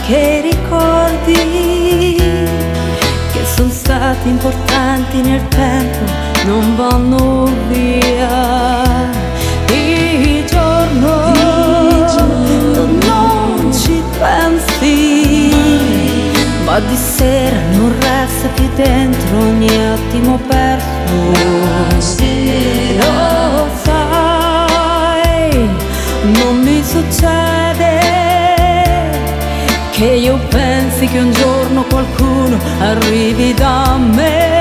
che ricordi che sono stati importanti nel tempo non vanno via. Di giorno tu non ci pensi, ma di sera non resta più dentro ogni attimo perso. Lo sai, non mi succede che io pensi che un giorno qualcuno arrivi da me.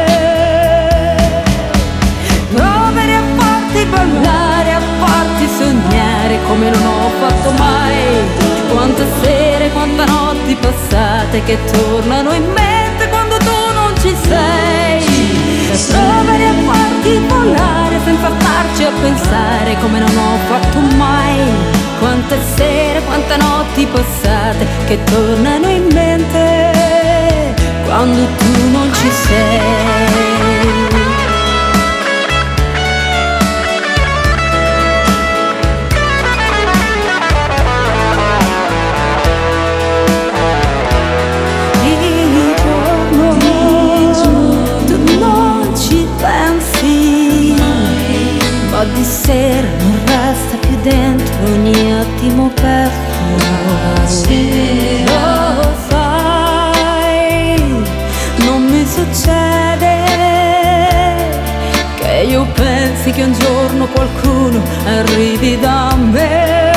Provare a farti ballare, a farti sognare come non ho fatto mai. Quante sere, quante notti passate che tornano in mente quando tu non ci sei. Provare a farti volare senza starci a pensare come non ho fatto mai. Quante sere, quante notti passate che tornano in mente quando tu non ci sei. Di sera non resta più dentro ogni attimo perso. Lo sai, non mi succede che io pensi che un giorno qualcuno arrivi da me.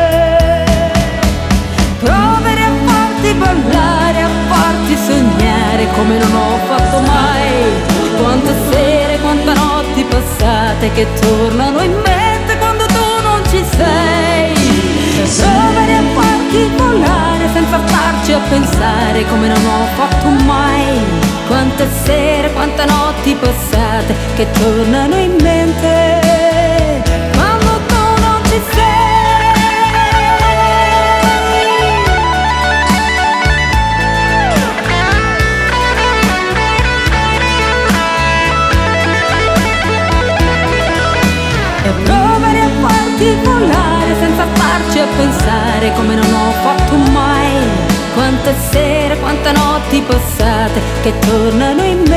Provare a farti ballare, a farti sognare come non ho fatto mai. Quante sere, quante notti passate che tornano in mente quando tu non ci sei. Provare a farti volare senza starci a pensare come non ho fatto mai. Quante sere, quante notti passate che tornano in mente quando tu non ci sei. Provare a farti volare senza starci a pensare come non ho fatto mai. Quante sere, quante notti passate che tornano in me.